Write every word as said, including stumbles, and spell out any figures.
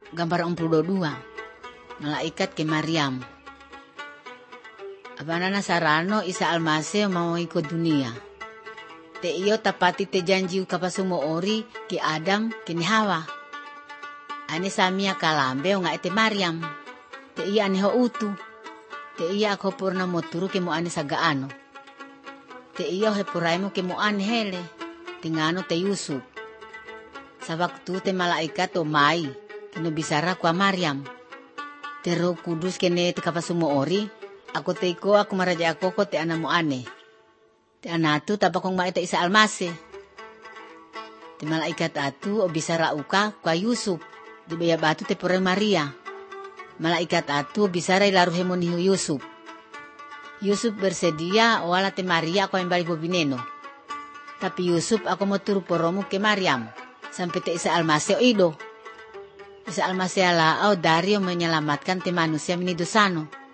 gambar empat puluh dua. Malaikat ke Maryam. Abanana sarano Isa Almasih mau ikut dunia. Te iyo tapati te janji kapasumo ori ki Adam kini Hawa. Ane samia kalambe o nga ete Maryam. Te iya ane ho utu. Te iya ako purna moturu ke mo ane sagaano. Te iyo he puraimo ke mo ane hele. Tingano te Yusuf. Sa waktu te malaikat o mai. Kino bisara kwa Maryam. Te Roh Kudus kene te kapasumo ori. Ako te iko ako maraja ako ko te ana mo ane. Te anatu tapakong maita Isa Almasih. Te malaikat atu o bisara uka kwa Yusuf. Di baya batu te pore Maria. Malaikat atu o bisara ilaru hemonihu Yusuf. Yusuf bersedia wala te Maria ako yang bali bobineno. Tapi Yusuf ako mo turu poromu ke Maryam. Sampai te Isa Almasih o ido. Isa Almasih ala o dari o menyelamatkan te manusia minidosano.